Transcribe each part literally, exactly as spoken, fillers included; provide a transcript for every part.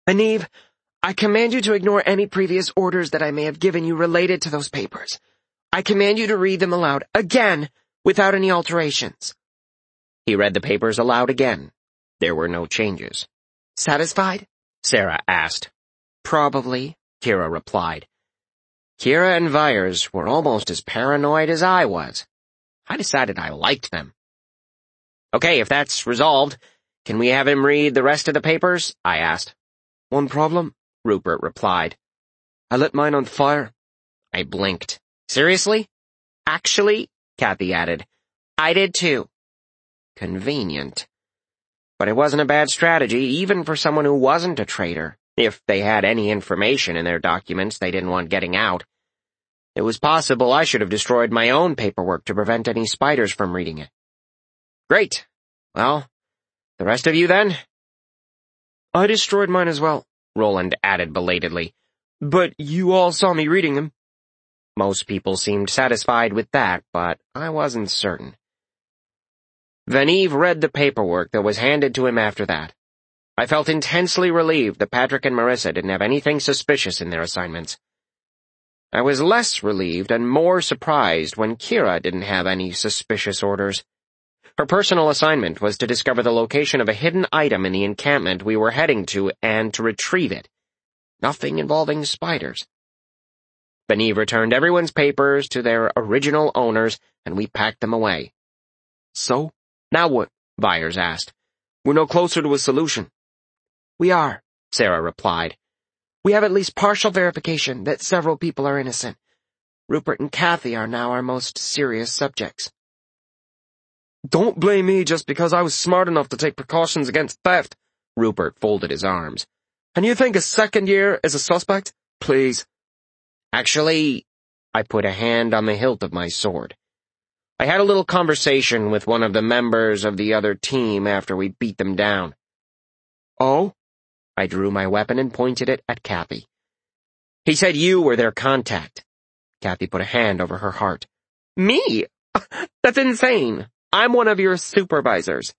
Aniv, I command you to ignore any previous orders that I may have given you related to those papers. I command you to read them aloud, again, without any alterations. He read the papers aloud again. There were no changes. Satisfied? Sarah asked. Probably, Kira replied. Kira and Vyers were almost as paranoid as I was. I decided I liked them. Okay, if that's resolved, can we have him read the rest of the papers? I asked. One problem, Rupert replied. I lit mine on fire. I blinked. Seriously? Actually, Kathy added, I did too. Convenient. But it wasn't a bad strategy, even for someone who wasn't a traitor, if they had any information in their documents they didn't want getting out. It was possible I should have destroyed my own paperwork to prevent any spiders from reading it. Great. Well, the rest of you then? I destroyed mine as well, Roland added belatedly. But you all saw me reading them. Most people seemed satisfied with that, but I wasn't certain. Venive read the paperwork that was handed to him after that. I felt intensely relieved that Patrick and Marissa didn't have anything suspicious in their assignments. I was less relieved and more surprised when Kira didn't have any suspicious orders. Her personal assignment was to discover the location of a hidden item in the encampment we were heading to and to retrieve it. Nothing involving spiders. Venive returned everyone's papers to their original owners, and we packed them away. So, now what? Vyers asked. We're no closer to a solution. We are, Sarah replied. We have at least partial verification that several people are innocent. Rupert and Kathy are now our most serious subjects. Don't blame me just because I was smart enough to take precautions against theft, Rupert folded his arms. And you think a second year is a suspect? Please. Actually, I put a hand on the hilt of my sword. I had a little conversation with one of the members of the other team after we beat them down. Oh? I drew my weapon and pointed it at Kathy. He said you were their contact. Kathy put a hand over her heart. Me? That's insane. I'm one of your supervisors.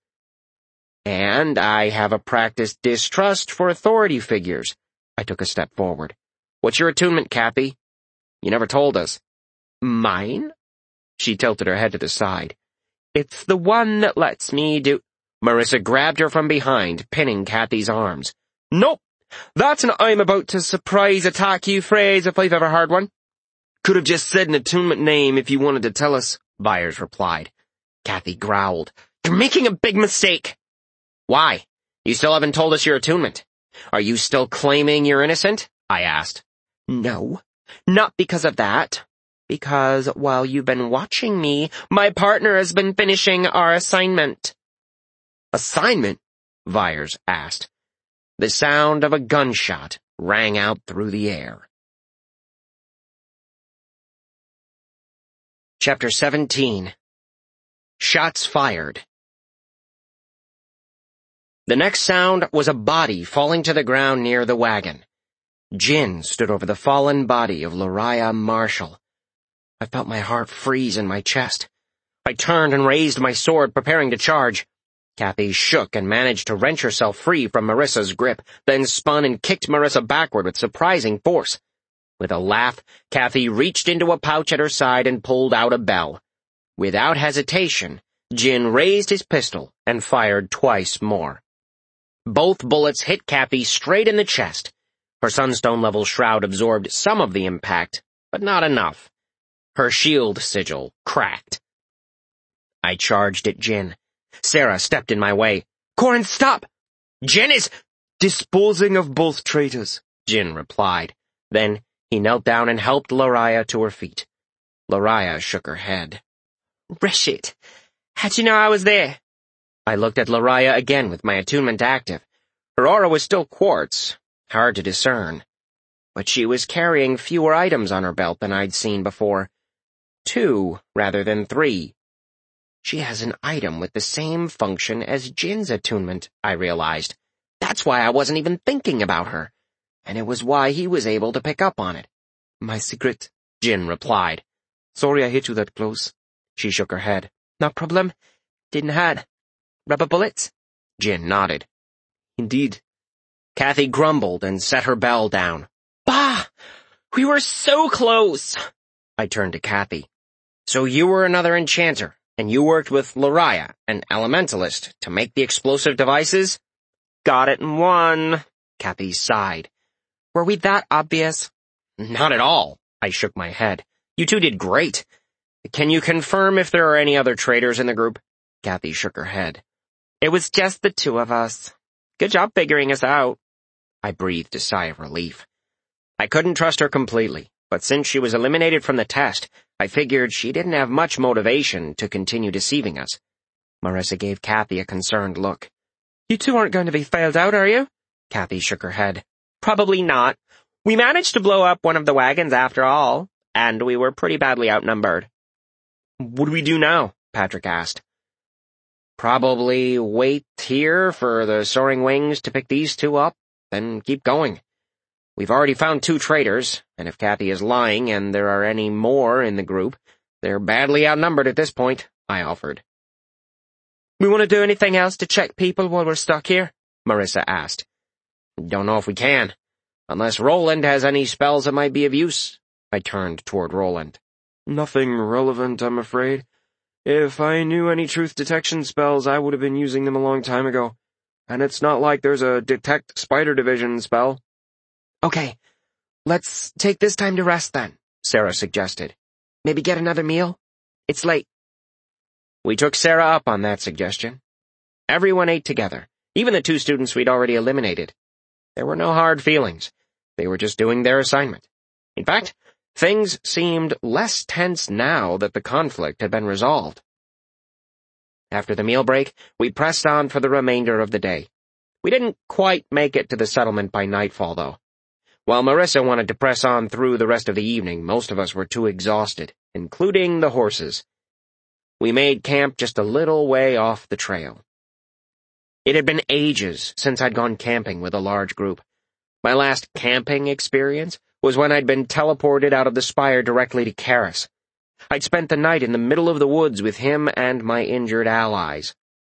And I have a practiced distrust for authority figures. I took a step forward. What's your attunement, Kathy? You never told us. Mine? She tilted her head to the side. It's the one that lets me do— Marissa grabbed her from behind, pinning Kathy's arms. Nope. That's an I'm about to surprise attack you phrase if I've ever heard one. Could have just said an attunement name if you wanted to tell us, Vyers replied. Kathy growled. You're making a big mistake. Why? You still haven't told us your attunement. Are you still claiming you're innocent? I asked. No, not because of that. Because while you've been watching me, my partner has been finishing our assignment. Assignment? Vyers asked. The sound of a gunshot rang out through the air. Chapter seventeen. Shots fired. The next sound was a body falling to the ground near the wagon. Jin stood over the fallen body of Lariah Marshall. I felt my heart freeze in my chest. I turned and raised my sword, preparing to charge. Kathy shook and managed to wrench herself free from Marissa's grip, then spun and kicked Marissa backward with surprising force. With a laugh, Kathy reached into a pouch at her side and pulled out a bell. Without hesitation, Jin raised his pistol and fired twice more. Both bullets hit Kathy straight in the chest. Her sunstone-level shroud absorbed some of the impact, but not enough. Her shield sigil cracked. I charged at Jin. Sarah stepped in my way. Corin, stop! Jin is disposing of both traitors, Jin replied. Then he knelt down and helped Lariah to her feet. Lariah shook her head. Reshit, how'd you know I was there? I looked at Lariah again with my attunement active. Her aura was still quartz, hard to discern. But she was carrying fewer items on her belt than I'd seen before. Two rather than three. She has an item with the same function as Jin's attunement, I realized. That's why I wasn't even thinking about her. And it was why he was able to pick up on it. My secret, Jin replied. Sorry I hit you that close. She shook her head. No problem. Didn't had. Rubber bullets? Jin nodded. Indeed. Kathy grumbled and set her bell down. Bah! We were so close! I turned to Kathy. So you were another enchanter, and you worked with Lariah, an elementalist, to make the explosive devices? Got it in one, Kathy sighed. Were we that obvious? Not at all, I shook my head. You two did great. Can you confirm if there are any other traitors in the group? Kathy shook her head. It was just the two of us. Good job figuring us out. I breathed a sigh of relief. I couldn't trust her completely, but since she was eliminated from the test, I figured she didn't have much motivation to continue deceiving us. Marissa gave Kathy a concerned look. You two aren't going to be failed out, are you? Kathy shook her head. Probably not. We managed to blow up one of the wagons after all, and we were pretty badly outnumbered. What do we do now? Patrick asked. Probably wait here for the soaring wings to pick these two up, then keep going. We've already found two traitors, and if Kathy is lying and there are any more in the group, they're badly outnumbered at this point, I offered. We want to do anything else to check people while we're stuck here? Marissa asked. Don't know if we can. Unless Roland has any spells that might be of use. I turned toward Roland. Nothing relevant, I'm afraid. If I knew any truth detection spells, I would have been using them a long time ago. And it's not like there's a detect spider division spell. Okay, let's take this time to rest then, Sarah suggested. Maybe get another meal? It's late. We took Sarah up on that suggestion. Everyone ate together, even the two students we'd already eliminated. There were no hard feelings. They were just doing their assignment. In fact, things seemed less tense now that the conflict had been resolved. After the meal break, we pressed on for the remainder of the day. We didn't quite make it to the settlement by nightfall, though. While Marissa wanted to press on through the rest of the evening, most of us were too exhausted, including the horses. We made camp just a little way off the trail. It had been ages since I'd gone camping with a large group. My last camping experience was when I'd been teleported out of the spire directly to Karis. I'd spent the night in the middle of the woods with him and my injured allies.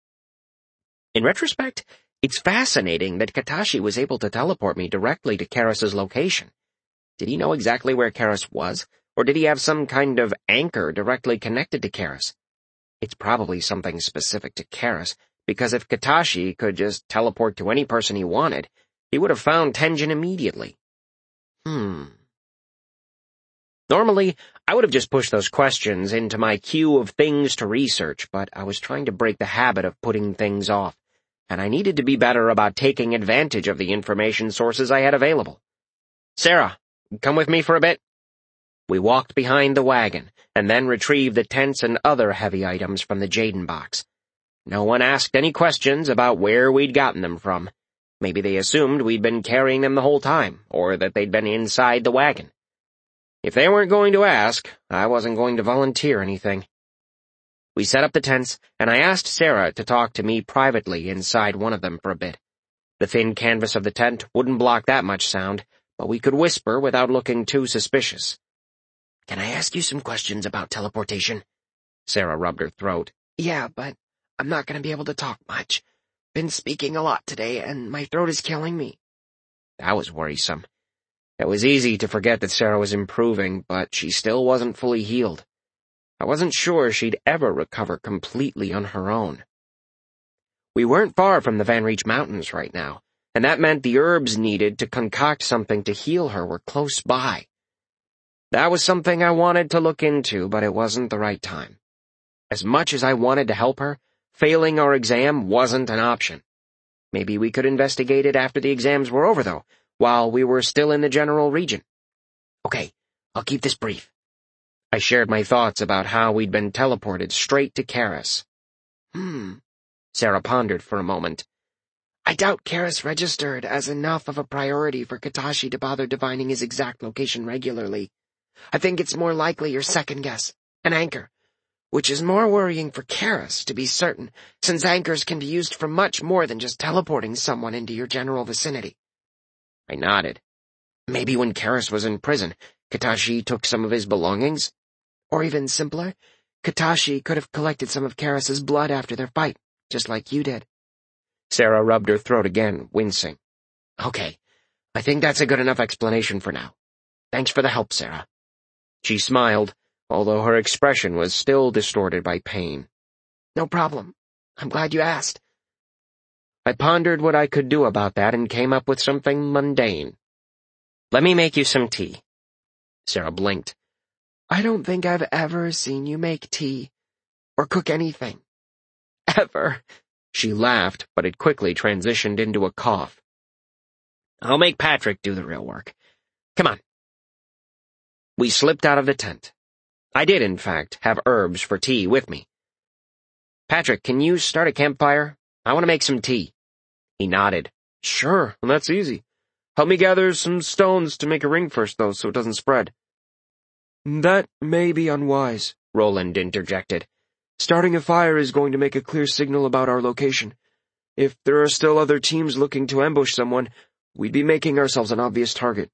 In retrospect, it's fascinating that Katashi was able to teleport me directly to Karis's location. Did he know exactly where Karis was, or did he have some kind of anchor directly connected to Karis? It's probably something specific to Karis, because if Katashi could just teleport to any person he wanted, he would have found Tenjin immediately. Hmm. Normally, I would have just pushed those questions into my queue of things to research, but I was trying to break the habit of putting things off, and I needed to be better about taking advantage of the information sources I had available. Sarah, come with me for a bit. We walked behind the wagon, and then retrieved the tents and other heavy items from the Jaden box. No one asked any questions about where we'd gotten them from. Maybe they assumed we'd been carrying them the whole time, or that they'd been inside the wagon. If they weren't going to ask, I wasn't going to volunteer anything. We set up the tents, and I asked Sarah to talk to me privately inside one of them for a bit. The thin canvas of the tent wouldn't block that much sound, but we could whisper without looking too suspicious. Can I ask you some questions about teleportation? Sarah rubbed her throat. Yeah, but I'm not going to be able to talk much. Been speaking a lot today, and my throat is killing me. That was worrisome. It was easy to forget that Sarah was improving, but she still wasn't fully healed. I wasn't sure she'd ever recover completely on her own. We weren't far from the Van Reach Mountains right now, and that meant the herbs needed to concoct something to heal her were close by. That was something I wanted to look into, but it wasn't the right time. As much as I wanted to help her, failing our exam wasn't an option. Maybe we could investigate it after the exams were over, though, while we were still in the general region. Okay, I'll keep this brief. I shared my thoughts about how we'd been teleported straight to Karis. Hmm, Sarah pondered for a moment. I doubt Karis registered as enough of a priority for Katashi to bother divining his exact location regularly. I think it's more likely your second guess, an anchor, which is more worrying for Karis, to be certain, since anchors can be used for much more than just teleporting someone into your general vicinity. I nodded. Maybe when Karis was in prison, Katashi took some of his belongings? Or even simpler, Katashi could have collected some of Karis's blood after their fight, just like you did. Sarah rubbed her throat again, wincing. Okay, I think that's a good enough explanation for now. Thanks for the help, Sarah. She smiled, although her expression was still distorted by pain. No problem. I'm glad you asked. I pondered what I could do about that and came up with something mundane. Let me make you some tea. Sarah blinked. I don't think I've ever seen you make tea or cook anything. Ever. She laughed, but it quickly transitioned into a cough. I'll make Patrick do the real work. Come on. We slipped out of the tent. I did, in fact, have herbs for tea with me. Patrick, can you start a campfire? I want to make some tea. He nodded. Sure, that's easy. Help me gather some stones to make a ring first, though, so it doesn't spread. That may be unwise, Roland interjected. Starting a fire is going to make a clear signal about our location. If there are still other teams looking to ambush someone, we'd be making ourselves an obvious target.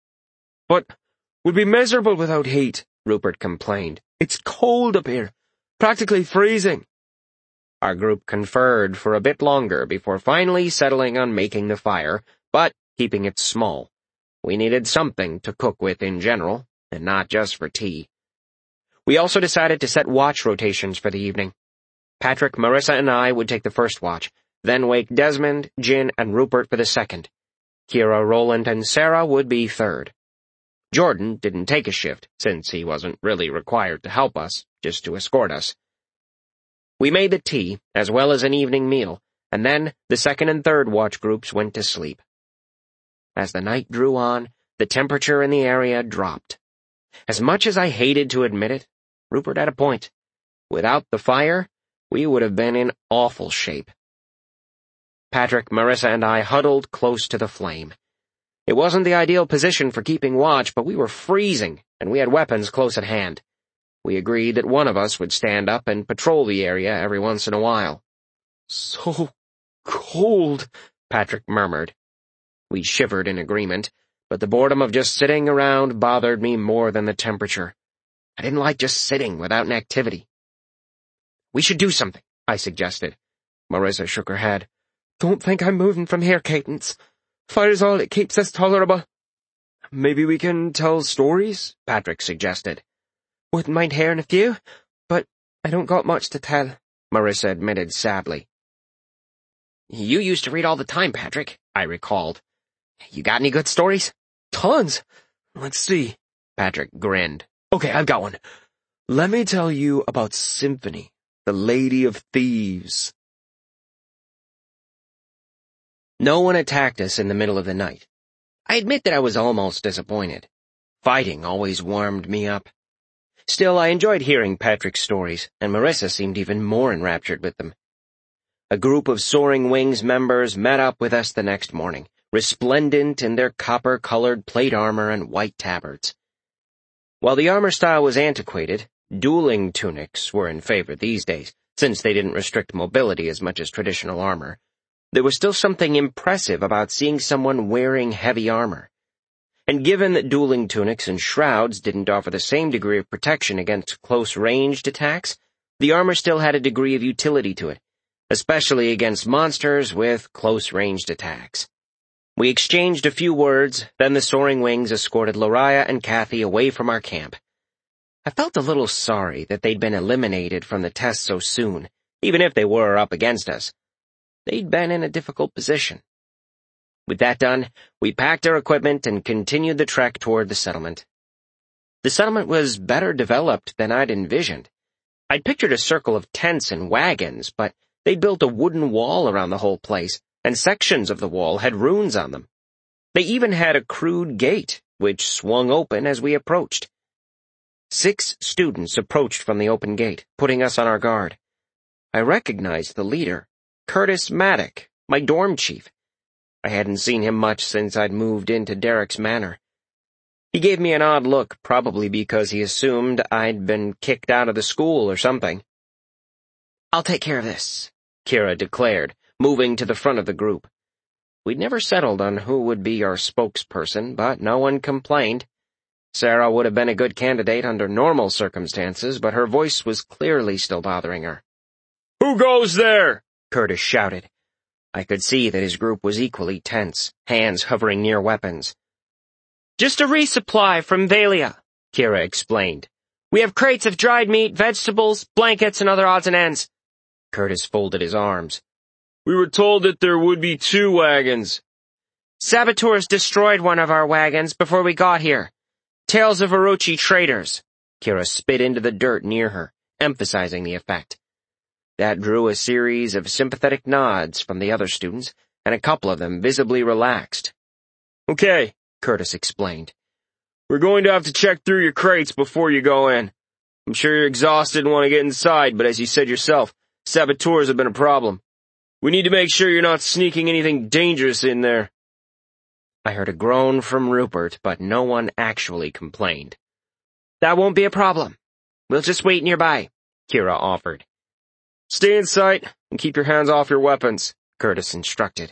But we'd be miserable without heat, Rupert complained. It's cold up here. Practically freezing. Our group conferred for a bit longer before finally settling on making the fire, but keeping it small. We needed something to cook with in general, and not just for tea. We also decided to set watch rotations for the evening. Patrick, Marissa, and I would take the first watch, then wake Desmond, Jin, and Rupert for the second. Kira, Roland, and Sarah would be third. Jordan didn't take a shift, since he wasn't really required to help us, just to escort us. We made the tea, as well as an evening meal, and then the second and third watch groups went to sleep. As the night drew on, the temperature in the area dropped. As much as I hated to admit it, Rupert had a point. Without the fire, we would have been in awful shape. Patrick, Marissa, and I huddled close to the flame. It wasn't the ideal position for keeping watch, but we were freezing, and we had weapons close at hand. We agreed that one of us would stand up and patrol the area every once in a while. So cold, Patrick murmured. We shivered in agreement, but the boredom of just sitting around bothered me more than the temperature. I didn't like just sitting without an activity. We should do something, I suggested. Marissa shook her head. Don't think I'm moving from here, Cadence. Fire's all that keeps us tolerable. Maybe we can tell stories, Patrick suggested. Wouldn't mind hearing a few, but I don't got much to tell, Marissa admitted sadly. You used to read all the time, Patrick, I recalled. You got any good stories? Tons. Let's see. Patrick grinned. Okay, I've got one. Let me tell you about Symphony, the Lady of Thieves. No one attacked us in the middle of the night. I admit that I was almost disappointed. Fighting always warmed me up. Still, I enjoyed hearing Patrick's stories, and Marissa seemed even more enraptured with them. A group of Soaring Wings members met up with us the next morning, resplendent in their copper-colored plate armor and white tabards. While the armor style was antiquated, dueling tunics were in favor these days, since they didn't restrict mobility as much as traditional armor. There was still something impressive about seeing someone wearing heavy armor. And given that dueling tunics and shrouds didn't offer the same degree of protection against close-ranged attacks, the armor still had a degree of utility to it, especially against monsters with close-ranged attacks. We exchanged a few words, then the Soaring Wings escorted Lariah and Kathy away from our camp. I felt a little sorry that they'd been eliminated from the test so soon, even if they were up against us. They'd been in a difficult position. With that done, we packed our equipment and continued the trek toward the settlement. The settlement was better developed than I'd envisioned. I'd pictured a circle of tents and wagons, but they'd built a wooden wall around the whole place, and sections of the wall had runes on them. They even had a crude gate, which swung open as we approached. Six students approached from the open gate, putting us on our guard. I recognized the leader, Curtis Maddock, my dorm chief. I hadn't seen him much since I'd moved into Derek's manor. He gave me an odd look, probably because he assumed I'd been kicked out of the school or something. I'll take care of this, Kira declared, moving to the front of the group. We'd never settled on who would be our spokesperson, but no one complained. Sarah would have been a good candidate under normal circumstances, but her voice was clearly still bothering her. Who goes there? Curtis shouted. I could see that his group was equally tense, hands hovering near weapons. Just a resupply from Valia, Kira explained. We have crates of dried meat, vegetables, blankets, and other odds and ends. Curtis folded his arms. We were told that there would be two wagons. Saboteurs destroyed one of our wagons before we got here. Tales of Orochi traitors. Kira spit into the dirt near her, emphasizing the effect. That drew a series of sympathetic nods from the other students, and a couple of them visibly relaxed. Okay, Curtis explained. We're going to have to check through your crates before you go in. I'm sure you're exhausted and want to get inside, but as you said yourself, saboteurs have been a problem. We need to make sure you're not sneaking anything dangerous in there. I heard a groan from Rupert, but no one actually complained. That won't be a problem. We'll just wait nearby, Kira offered. Stay in sight and keep your hands off your weapons, Curtis instructed.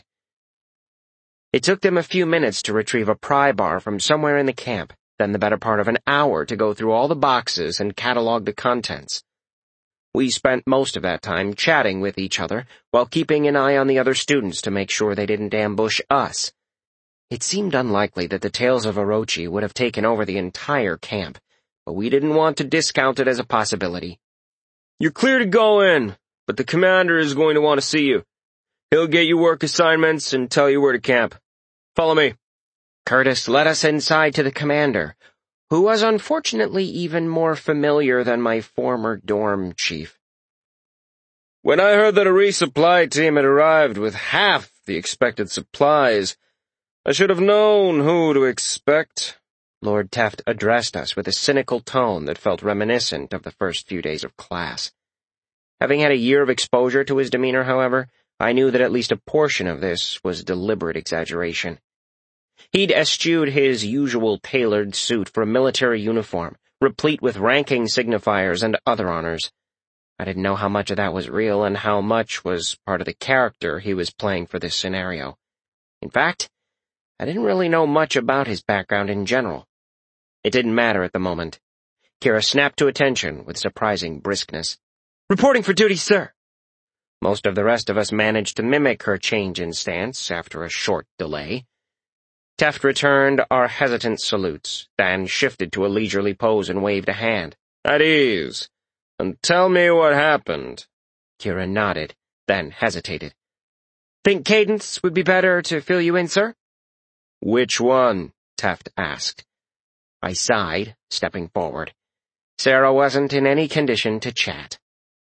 It took them a few minutes to retrieve a pry bar from somewhere in the camp, then the better part of an hour to go through all the boxes and catalog the contents. We spent most of that time chatting with each other while keeping an eye on the other students to make sure they didn't ambush us. It seemed unlikely that the Tales of Orochi would have taken over the entire camp, but we didn't want to discount it as a possibility. You're clear to go in, but the commander is going to want to see you. He'll get you work assignments and tell you where to camp. Follow me. Curtis led us inside to the commander, who was unfortunately even more familiar than my former dorm chief. When I heard that a resupply team had arrived with half the expected supplies, I should have known who to expect. Lord Teft addressed us with a cynical tone that felt reminiscent of the first few days of class. Having had a year of exposure to his demeanor, however, I knew that at least a portion of this was deliberate exaggeration. He'd eschewed his usual tailored suit for a military uniform, replete with ranking signifiers and other honors. I didn't know how much of that was real and how much was part of the character he was playing for this scenario. In fact, I didn't really know much about his background in general. It didn't matter at the moment. Kira snapped to attention with surprising briskness. Reporting for duty, sir. Most of the rest of us managed to mimic her change in stance after a short delay. Teft returned our hesitant salutes, then shifted to a leisurely pose and waved a hand. At ease. And tell me what happened. Kira nodded, then hesitated. Think Cadence would be better to fill you in, sir? Which one? Teft asked. I sighed, stepping forward. Sarah wasn't in any condition to chat.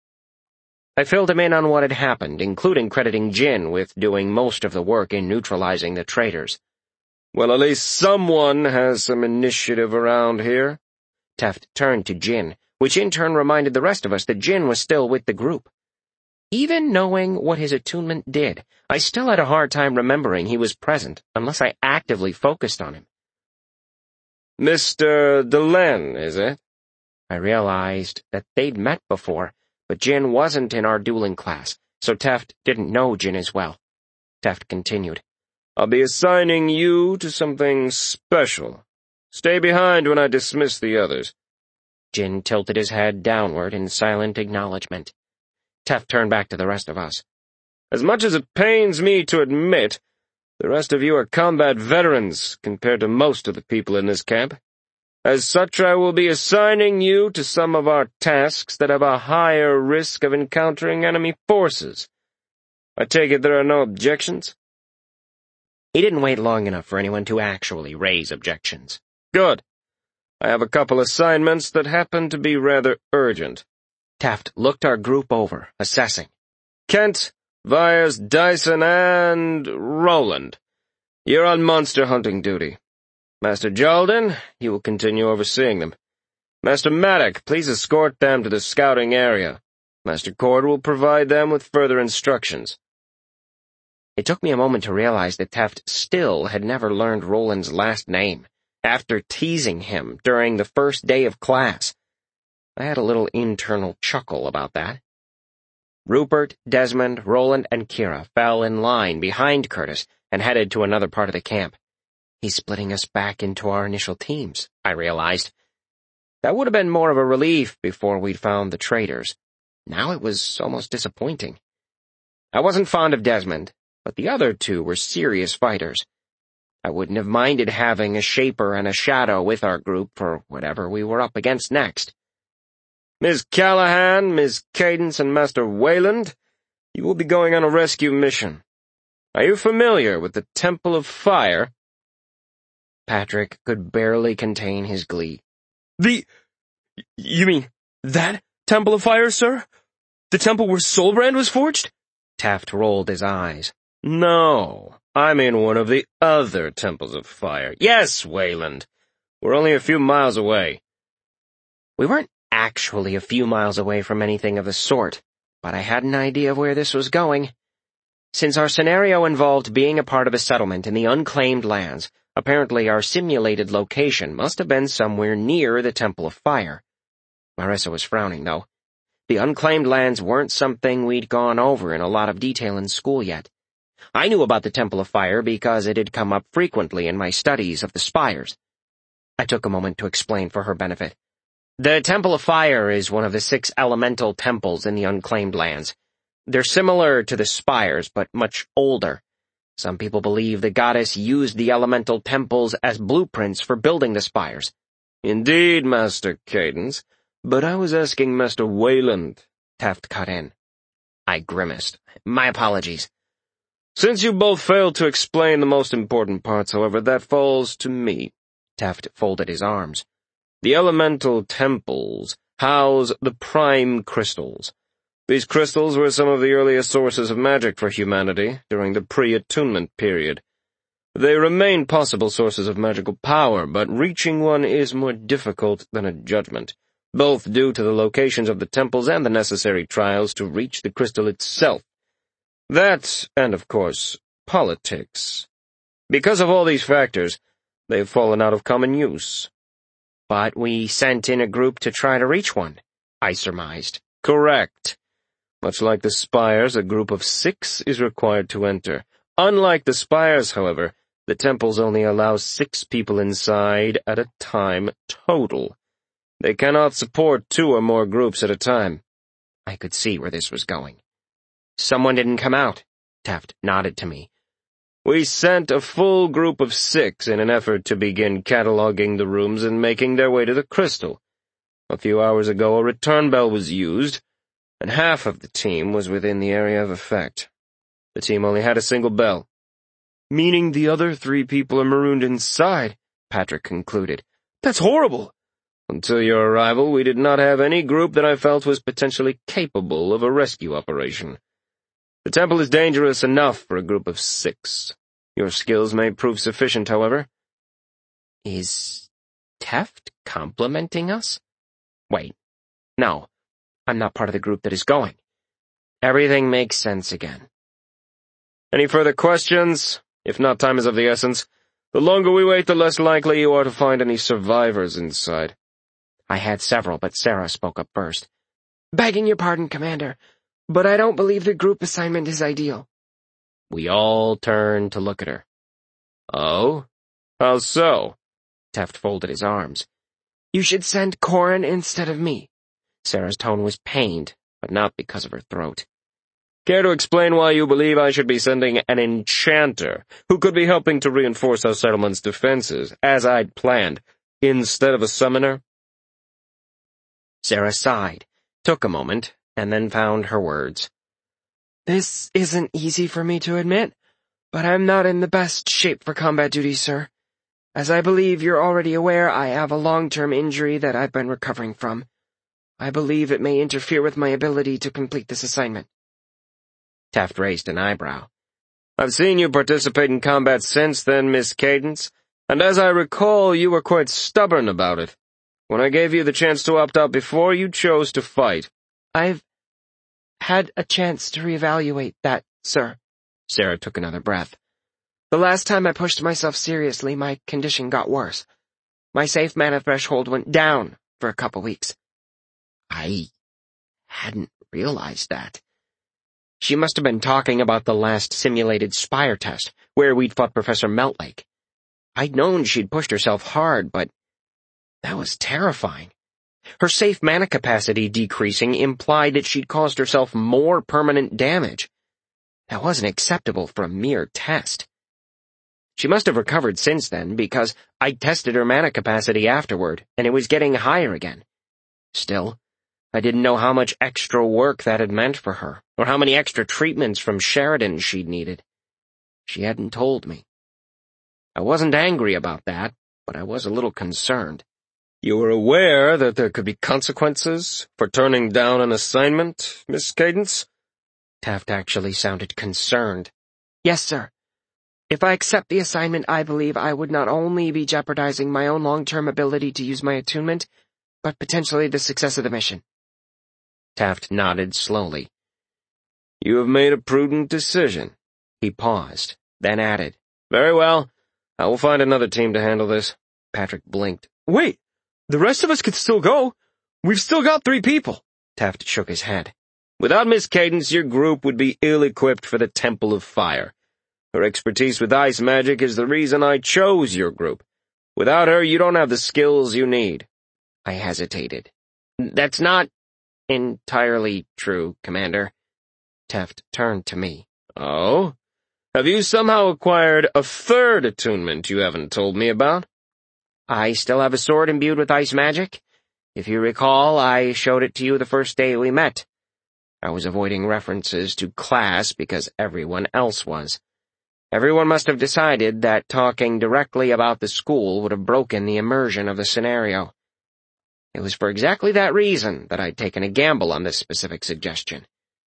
I filled him in on what had happened, including crediting Jin with doing most of the work in neutralizing the traitors. Well, at least someone has some initiative around here. Teft turned to Jin, which in turn reminded the rest of us that Jin was still with the group. Even knowing what his attunement did, I still had a hard time remembering he was present unless I actively focused on him. Mister Delenn, is it? I realized that they'd met before, but Jin wasn't in our dueling class, so Teft didn't know Jin as well. Teft continued. I'll be assigning you to something special. Stay behind when I dismiss the others. Jin tilted his head downward in silent acknowledgement. Teft turned back to the rest of us. As much as it pains me to admit, the rest of you are combat veterans compared to most of the people in this camp. As such, I will be assigning you to some of our tasks that have a higher risk of encountering enemy forces. I take it there are no objections? He didn't wait long enough for anyone to actually raise objections. Good. I have a couple assignments that happen to be rather urgent. Teft looked our group over, assessing. Kent, Vyers, Dyson, and Roland. You're on monster hunting duty. Master Jalden, you will continue overseeing them. Master Maddock, please escort them to the scouting area. Master Cord will provide them with further instructions. It took me a moment to realize that Teft still had never learned Roland's last name, after teasing him during the first day of class. I had a little internal chuckle about that. Rupert, Desmond, Roland, and Kira fell in line behind Curtis and headed to another part of the camp. He's splitting us back into our initial teams, I realized. That would have been more of a relief before we'd found the traitors. Now it was almost disappointing. I wasn't fond of Desmond, but the other two were serious fighters. I wouldn't have minded having a Shaper and a Shadow with our group for whatever we were up against next. Miss Callahan, Miss Cadence, and Master Wayland, you will be going on a rescue mission. Are you familiar with the Temple of Fire? Patrick could barely contain his glee. The... you mean that Temple of Fire, sir? The temple where Soulbrand was forged? Taft rolled his eyes. No, I mean one of the other Temples of Fire. Yes, Wayland. We're only a few miles away. We weren't actually a few miles away from anything of the sort, but I had an idea of where this was going. Since our scenario involved being a part of a settlement in the unclaimed lands, apparently our simulated location must have been somewhere near the Temple of Fire. Marissa was frowning, though. The unclaimed lands weren't something we'd gone over in a lot of detail in school yet. I knew about the Temple of Fire because it had come up frequently in my studies of the spires. I took a moment to explain for her benefit. The Temple of Fire is one of the six elemental temples in the unclaimed lands. They're similar to the spires, but much older. Some people believe the goddess used the elemental temples as blueprints for building the spires. Indeed, Master Cadence, but I was asking Master Wayland, Taft cut in. I grimaced. My apologies. Since you both failed to explain the most important parts, however, that falls to me. Taft folded his arms. The elemental temples house the prime crystals. These crystals were some of the earliest sources of magic for humanity during the pre-attunement period. They remain possible sources of magical power, but reaching one is more difficult than a judgment, both due to the locations of the temples and the necessary trials to reach the crystal itself. That, and of course, politics. Because of all these factors, they've fallen out of common use. But we sent in a group to try to reach one, I surmised. Correct. Much like the spires, a group of six is required to enter. Unlike the spires, however, the temples only allow six people inside at a time total. They cannot support two or more groups at a time. I could see where this was going. Someone didn't come out. Taft nodded to me. We sent a full group of six in an effort to begin cataloging the rooms and making their way to the crystal. A few hours ago, a return bell was used, and half of the team was within the area of effect. The team only had a single bell. Meaning the other three people are marooned inside, Patrick concluded. That's horrible. Until your arrival, we did not have any group that I felt was potentially capable of a rescue operation. The temple is dangerous enough for a group of six. Your skills may prove sufficient, however. Is Taft complimenting us? Wait, no, I'm not part of the group that is going. Everything makes sense again. Any further questions? If not, time is of the essence. The longer we wait, the less likely you are to find any survivors inside. I had several, but Sarah spoke up first. Begging your pardon, Commander, but I don't believe the group assignment is ideal. We all turned to look at her. Oh? How so? Taft folded his arms. You should send Corin instead of me. Sarah's tone was pained, but not because of her throat. Care to explain why you believe I should be sending an enchanter, who could be helping to reinforce our settlement's defenses, as I'd planned, instead of a summoner? Sarah sighed, took a moment, and then found her words. This isn't easy for me to admit, but I'm not in the best shape for combat duty, sir. As I believe you're already aware, I have a long-term injury that I've been recovering from. I believe it may interfere with my ability to complete this assignment. Taft raised an eyebrow. I've seen you participate in combat since then, Miss Cadence, and as I recall, you were quite stubborn about it. When I gave you the chance to opt out before, you chose to fight. I've had a chance to reevaluate that, sir. Sarah took another breath. The last time I pushed myself seriously, my condition got worse. My safe mana threshold went down for a couple weeks. I hadn't realized that. She must have been talking about the last simulated spire test, where we'd fought Professor Meltlake. I'd known she'd pushed herself hard, but that was terrifying. Her safe mana capacity decreasing implied that she'd caused herself more permanent damage. That wasn't acceptable for a mere test. She must have recovered since then, because I tested her mana capacity afterward, and it was getting higher again. Still, I didn't know how much extra work that had meant for her, or how many extra treatments from Sheridan she'd needed. She hadn't told me. I wasn't angry about that, but I was a little concerned. You were aware that there could be consequences for turning down an assignment, Miss Cadence? Taft actually sounded concerned. Yes, sir. If I accept the assignment, I believe I would not only be jeopardizing my own long-term ability to use my attunement, but potentially the success of the mission. Taft nodded slowly. You have made a prudent decision. He paused, then added, Very well. I will find another team to handle this. Patrick blinked. Wait, the rest of us could still go. We've still got three people. Taft shook his head. Without Miss Cadence, your group would be ill-equipped for the Temple of Fire. Her expertise with ice magic is the reason I chose your group. Without her, you don't have the skills you need. I hesitated. That's not entirely true, Commander. Taft turned to me. Oh? Have you somehow acquired a third attunement you haven't told me about? I still have a sword imbued with ice magic. If you recall, I showed it to you the first day we met. I was avoiding references to class because everyone else was. Everyone must have decided that talking directly about the school would have broken the immersion of the scenario. It was for exactly that reason that I'd taken a gamble on this specific suggestion.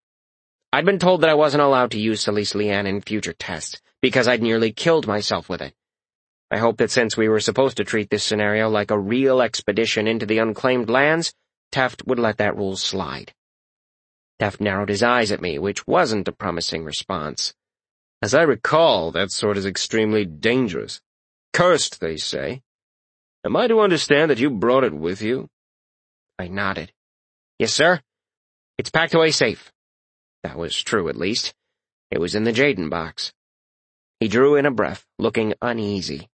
I'd been told that I wasn't allowed to use Salice Liane in future tests, because I'd nearly killed myself with it. I hoped that since we were supposed to treat this scenario like a real expedition into the unclaimed lands, Taft would let that rule slide. Taft narrowed his eyes at me, which wasn't a promising response. As I recall, that sword is extremely dangerous. Cursed, they say. Am I to understand that you brought it with you? I nodded. Yes, sir. It's packed away safe. That was true, at least. It was in the Jaden box. He drew in a breath, looking uneasy.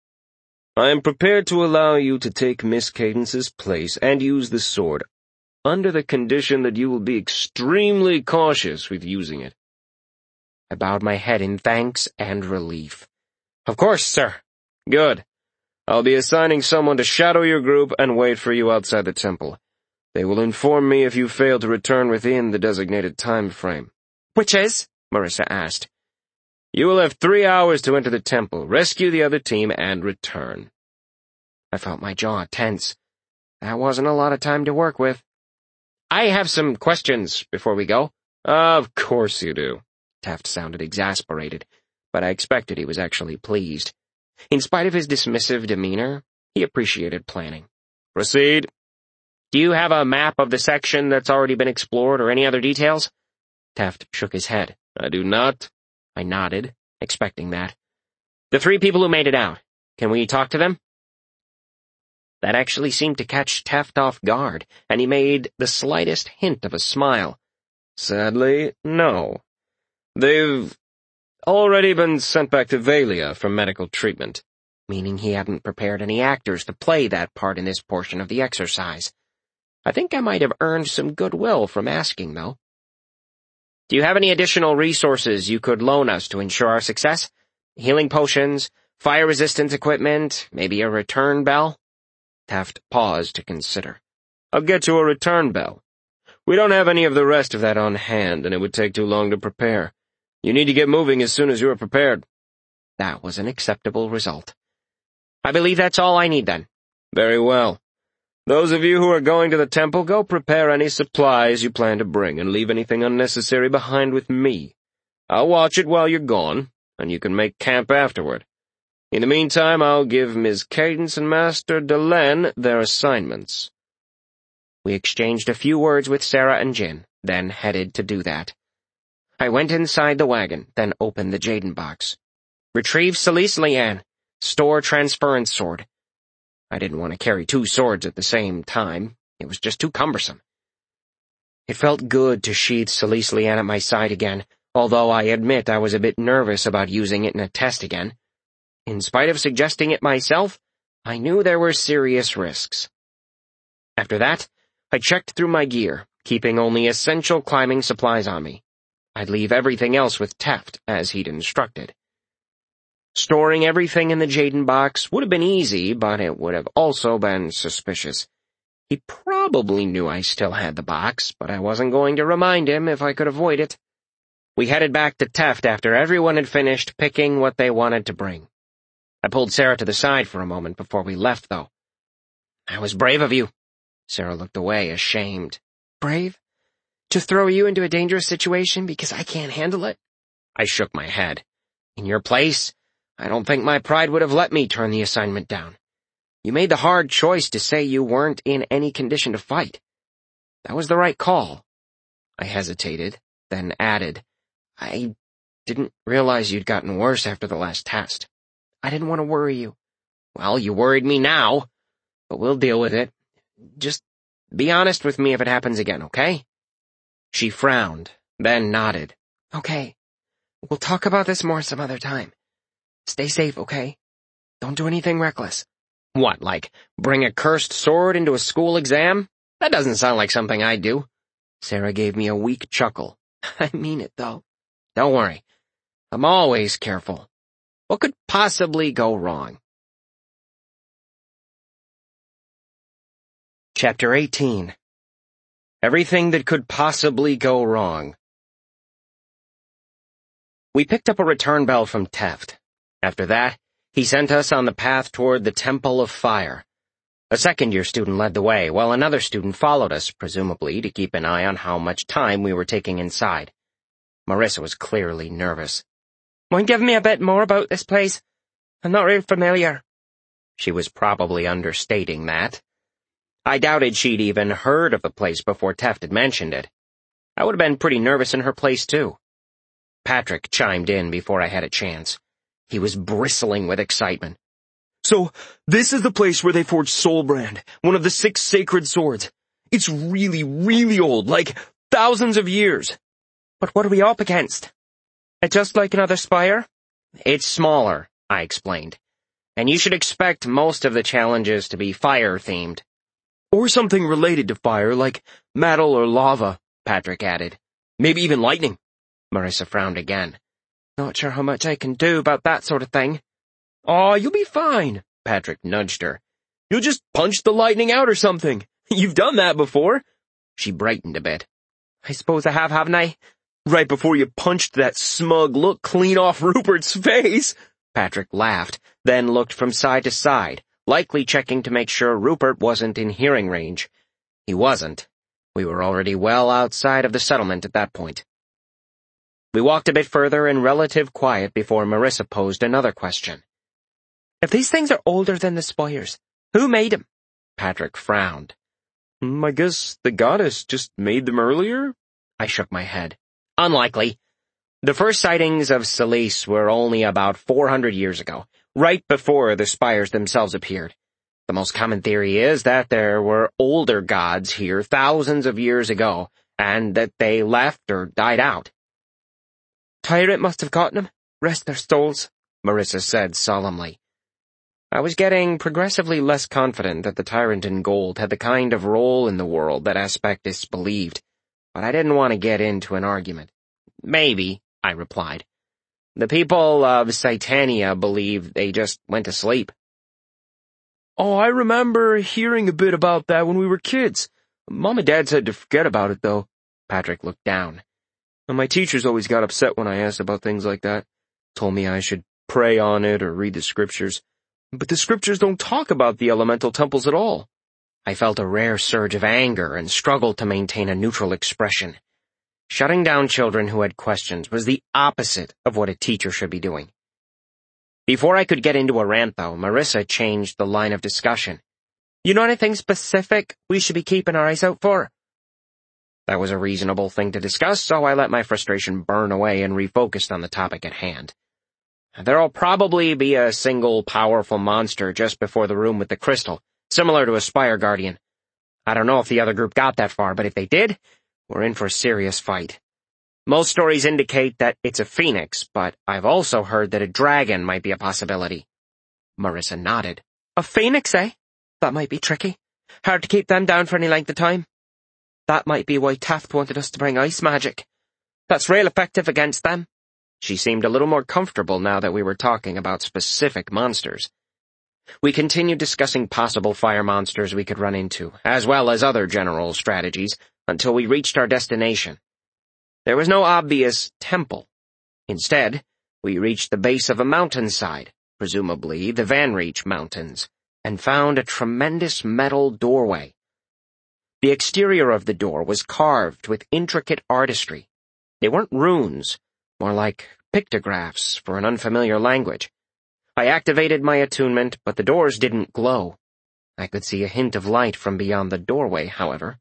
I am prepared to allow you to take Miss Cadence's place and use the sword, under the condition that you will be extremely cautious with using it. I bowed my head in thanks and relief. Of course, sir. Good. I'll be assigning someone to shadow your group and wait for you outside the temple. They will inform me if you fail to return within the designated time frame. Which is? Marissa asked. You will have three hours to enter the temple, rescue the other team, and return. I felt my jaw tense. That wasn't a lot of time to work with. I have some questions before we go. Of course you do. Taft sounded exasperated, but I expected he was actually pleased. In spite of his dismissive demeanor, he appreciated planning. Proceed. Do you have a map of the section that's already been explored or any other details? Taft shook his head. I do not. I nodded, expecting that. The three people who made it out, can we talk to them? That actually seemed to catch Taft off guard, and he made the slightest hint of a smile. Sadly, no. They've already been sent back to Valia for medical treatment. Meaning he hadn't prepared any actors to play that part in this portion of the exercise. I think I might have earned some goodwill from asking, though. Do you have any additional resources you could loan us to ensure our success? Healing potions, fire-resistance equipment, maybe a return bell? Taft paused to consider. I'll get you a return bell. We don't have any of the rest of that on hand, and it would take too long to prepare. You need to get moving as soon as you are prepared. That was an acceptable result. I believe that's all I need, then. Very well. Those of you who are going to the temple, go prepare any supplies you plan to bring, and leave anything unnecessary behind with me. I'll watch it while you're gone, and you can make camp afterward. In the meantime, I'll give Miss Cadence and Master Delenn their assignments. We exchanged a few words with Sarah and Jin, then headed to do that. I went inside the wagon, then opened the Jaden box. Retrieve Salice Liane. Store transference sword. I didn't want to carry two swords at the same time. It was just too cumbersome. It felt good to sheath Salice Liane at my side again, although I admit I was a bit nervous about using it in a test again. In spite of suggesting it myself, I knew there were serious risks. After that, I checked through my gear, keeping only essential climbing supplies on me. I'd leave everything else with Teft, as he'd instructed. Storing everything in the Jaden box would have been easy, but it would have also been suspicious. He probably knew I still had the box, but I wasn't going to remind him if I could avoid it. We headed back to Teft after everyone had finished picking what they wanted to bring. I pulled Sarah to the side for a moment before we left, though. "That was brave of you." Sarah looked away, ashamed. "Brave? To throw you into a dangerous situation because I can't handle it?" I shook my head. "In your place, I don't think my pride would have let me turn the assignment down. You made the hard choice to say you weren't in any condition to fight. That was the right call." I hesitated, then added, "I didn't realize you'd gotten worse after the last test." "I didn't want to worry you." "Well, you worried me now, but we'll deal with it. Just be honest with me if it happens again, okay?" She frowned, then nodded. "Okay. We'll talk about this more some other time. Stay safe, okay? Don't do anything reckless." "What, like bring a cursed sword into a school exam? That doesn't sound like something I'd do." Sarah gave me a weak chuckle. "I mean it, though." "Don't worry. I'm always careful. What could possibly go wrong?" Chapter eighteen. Everything that could possibly go wrong. We picked up a return bell from Teft. After that, he sent us on the path toward the Temple of Fire. A second-year student led the way, while another student followed us, presumably to keep an eye on how much time we were taking inside. Marissa was clearly nervous. "Mind giving me a bit more about this place? I'm not real familiar." She was probably understating that. I doubted she'd even heard of the place before Teft had mentioned it. I would have been pretty nervous in her place, too. Patrick chimed in before I had a chance. He was bristling with excitement. "So, this is the place where they forged Soulbrand, one of the six sacred swords. It's really, really old, like thousands of years." "But what are we up against? It's just like another spire?" "It's smaller," I explained. "And you should expect most of the challenges to be fire-themed." "Or something related to fire, like metal or lava," Patrick added. "Maybe even lightning." Marissa frowned again. "Not sure how much I can do about that sort of thing." "Aw, you'll be fine," Patrick nudged her. "You'll just punch the lightning out or something. You've done that before." She brightened a bit. "I suppose I have, haven't I?" "Right before you punched that smug look clean off Rupert's face." Patrick laughed, then looked from side to side, likely checking to make sure Rupert wasn't in hearing range. He wasn't. We were already well outside of the settlement at that point. We walked a bit further in relative quiet before Marissa posed another question. "If these things are older than the spires, who made them?" Patrick frowned. Mm, I guess the goddess just made them earlier?" I shook my head. "Unlikely. The first sightings of Celise were only about four hundred years ago, right before the spires themselves appeared. The most common theory is that there were older gods here thousands of years ago, and that they left or died out." "Tyrant must have gotten them. Rest their souls," Marissa said solemnly. I was getting progressively less confident that the Tyrant in Gold had the kind of role in the world that Aspectus believed, but I didn't want to get into an argument. "Maybe," I replied. "The people of Cytania believe they just went to sleep." "Oh, I remember hearing a bit about that when we were kids. Mom and Dad said to forget about it, though." Patrick looked down. And my teachers always got upset when I asked about things like that. Told me I should pray on it or read the scriptures. But the scriptures don't talk about the elemental temples at all. I felt a rare surge of anger and struggled to maintain a neutral expression. Shutting down children who had questions was the opposite of what a teacher should be doing. Before I could get into a rant, though, Marissa changed the line of discussion. "You know anything specific we should be keeping our eyes out for?" That was a reasonable thing to discuss, so I let my frustration burn away and refocused on the topic at hand. There'll probably be a single powerful monster just before the room with the crystal, similar to a Spire Guardian. I don't know if the other group got that far, but if they did, we're in for a serious fight. Most stories indicate that it's a phoenix, but I've also heard that a dragon might be a possibility. Marissa nodded. "A phoenix, eh? That might be tricky. Hard to keep them down for any length of time. That might be why Teft wanted us to bring ice magic. That's real effective against them." She seemed a little more comfortable now that we were talking about specific monsters. We continued discussing possible fire monsters we could run into, as well as other general strategies, until we reached our destination. There was no obvious temple. Instead, we reached the base of a mountainside, presumably the Van Reach Mountains, and found a tremendous metal doorway. The exterior of the door was carved with intricate artistry. They weren't runes, more like pictographs for an unfamiliar language. I activated my attunement, but the doors didn't glow. I could see a hint of light from beyond the doorway, however.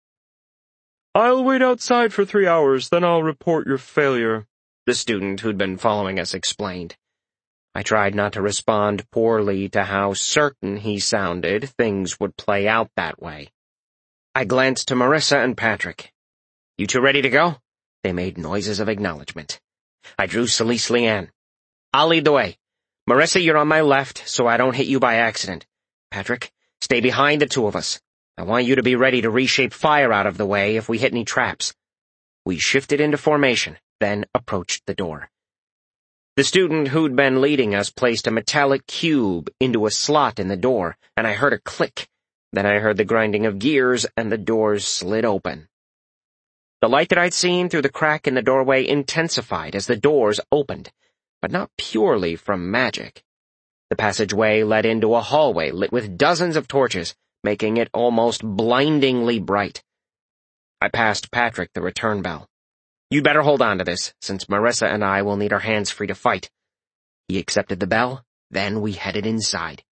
"I'll wait outside for three hours, then I'll report your failure," the student who'd been following us explained. I tried not to respond poorly to how certain he sounded things would play out that way. I glanced to Marissa and Patrick. "You two ready to go?" They made noises of acknowledgement. I drew Celeste Leanne. "I'll lead the way. Marissa, you're on my left, so I don't hit you by accident. Patrick, stay behind the two of us. I want you to be ready to reshape fire out of the way if we hit any traps." We shifted into formation, then approached the door. The student who'd been leading us placed a metallic cube into a slot in the door, and I heard a click. Then I heard the grinding of gears, and the doors slid open. The light that I'd seen through the crack in the doorway intensified as the doors opened, but not purely from magic. The passageway led into a hallway lit with dozens of torches, making it almost blindingly bright. I passed Patrick the return bell. "You'd better hold on to this, since Marissa and I will need our hands free to fight." He accepted the bell, then we headed inside.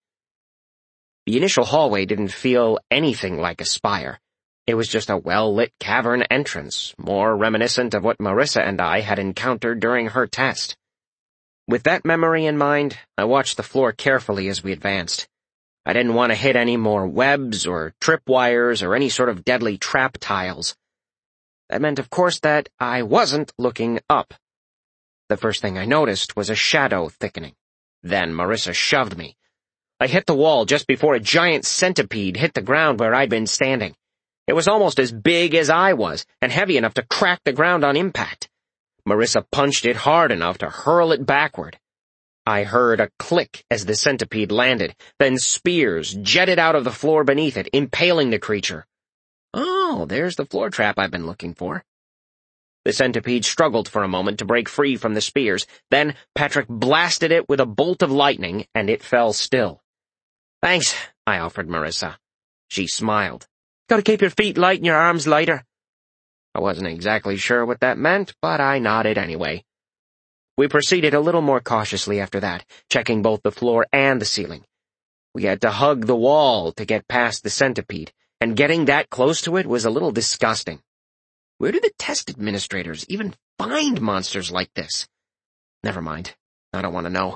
The initial hallway didn't feel anything like a spire. It was just a well-lit cavern entrance, more reminiscent of what Marissa and I had encountered during her test. With that memory in mind, I watched the floor carefully as we advanced. I didn't want to hit any more webs or tripwires or any sort of deadly trap tiles. That meant, of course, that I wasn't looking up. The first thing I noticed was a shadow thickening. Then Marissa shoved me. I hit the wall just before a giant centipede hit the ground where I'd been standing. It was almost as big as I was, and heavy enough to crack the ground on impact. Marissa punched it hard enough to hurl it backward. I heard a click as the centipede landed, then spears jetted out of the floor beneath it, impaling the creature. Oh, there's the floor trap I've been looking for. The centipede struggled for a moment to break free from the spears. Then Patrick blasted it with a bolt of lightning, and it fell still. "Thanks," I offered Marissa. She smiled. "Gotta keep your feet light and your arms lighter." I wasn't exactly sure what that meant, but I nodded anyway. We proceeded a little more cautiously after that, checking both the floor and the ceiling. We had to hug the wall to get past the centipede, and getting that close to it was a little disgusting. Where do the test administrators even find monsters like this? Never mind. I don't want to know.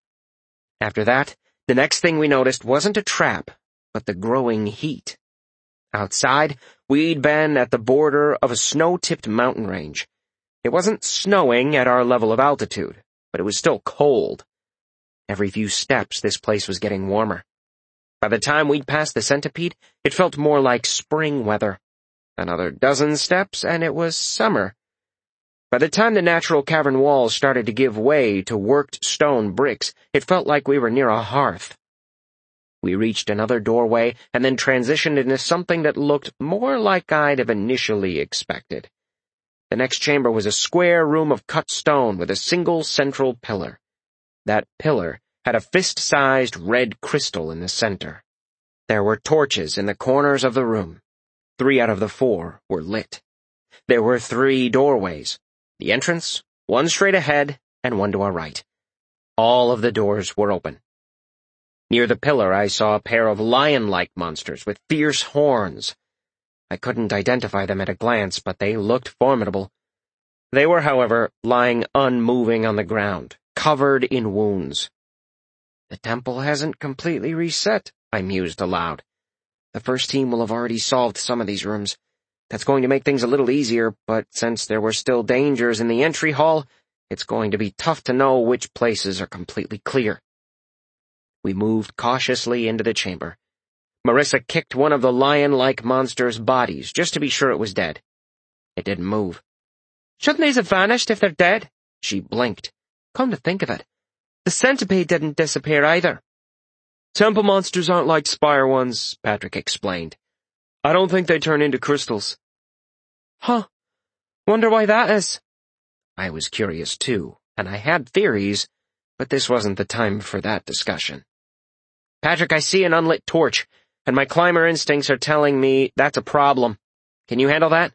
After that, the next thing we noticed wasn't a trap, but the growing heat. Outside, we'd been at the border of a snow-tipped mountain range. It wasn't snowing at our level of altitude, but it was still cold. Every few steps, this place was getting warmer. By the time we'd passed the centipede, it felt more like spring weather. Another dozen steps, and it was summer. By the time the natural cavern walls started to give way to worked stone bricks, it felt like we were near a hearth. We reached another doorway, and then transitioned into something that looked more like I'd have initially expected. The next chamber was a square room of cut stone with a single central pillar. That pillar had a fist-sized red crystal in the center. There were torches in the corners of the room. Three out of the four were lit. There were three doorways. The entrance, one straight ahead, and one to our right. All of the doors were open. Near the pillar I saw a pair of lion-like monsters with fierce horns. I couldn't identify them at a glance, but they looked formidable. They were, however, lying unmoving on the ground, covered in wounds. The temple hasn't completely reset, I mused aloud. The first team will have already solved some of these rooms. That's going to make things a little easier, but since there were still dangers in the entry hall, it's going to be tough to know which places are completely clear. We moved cautiously into the chamber. Marissa kicked one of the lion-like monster's bodies just to be sure it was dead. It didn't move. Shouldn't these have vanished if they're dead? She blinked. Come to think of it, the centipede didn't disappear either. Temple monsters aren't like spire ones, Patrick explained. I don't think they turn into crystals. Huh. Wonder why that is. I was curious too, and I had theories, but this wasn't the time for that discussion. Patrick, I see an unlit torch, and my climber instincts are telling me that's a problem. Can you handle that?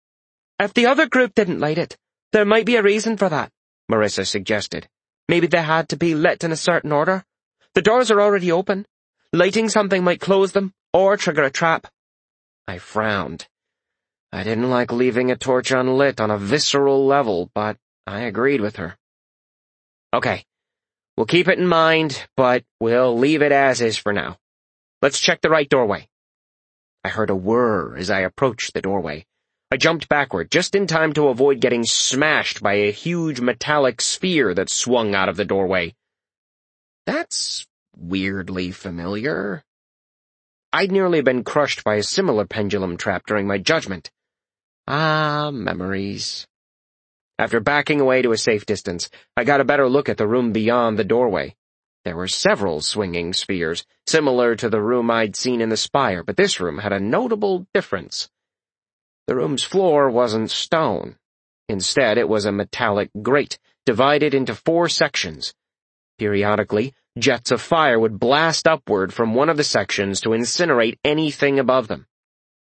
If the other group didn't light it, there might be a reason for that, Marissa suggested. Maybe they had to be lit in a certain order. The doors are already open. Lighting something might close them, or trigger a trap. I frowned. I didn't like leaving a torch unlit on a visceral level, but I agreed with her. Okay, we'll keep it in mind, but we'll leave it as is for now. Let's check the right doorway. I heard a whir as I approached the doorway. I jumped backward, just in time to avoid getting smashed by a huge metallic sphere that swung out of the doorway. That's weirdly familiar. I'd nearly been crushed by a similar pendulum trap during my judgment. Ah, memories. After backing away to a safe distance, I got a better look at the room beyond the doorway. There were several swinging spheres, similar to the room I'd seen in the spire, but this room had a notable difference. The room's floor wasn't stone. Instead, it was a metallic grate, divided into four sections. Periodically, jets of fire would blast upward from one of the sections to incinerate anything above them.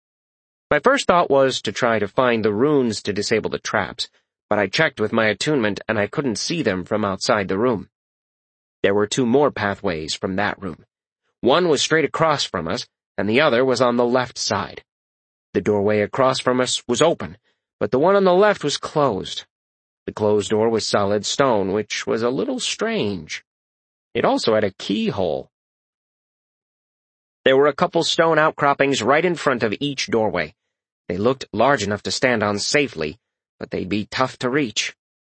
My first thought was to try to find the runes to disable the traps, but I checked with my attunement and I couldn't see them from outside the room. There were two more pathways from that room. One was straight across from us, and the other was on the left side. The doorway across from us was open, but the one on the left was closed. The closed door was solid stone, which was a little strange. It also had a keyhole. There were a couple stone outcroppings right in front of each doorway. They looked large enough to stand on safely, but they'd be tough to reach.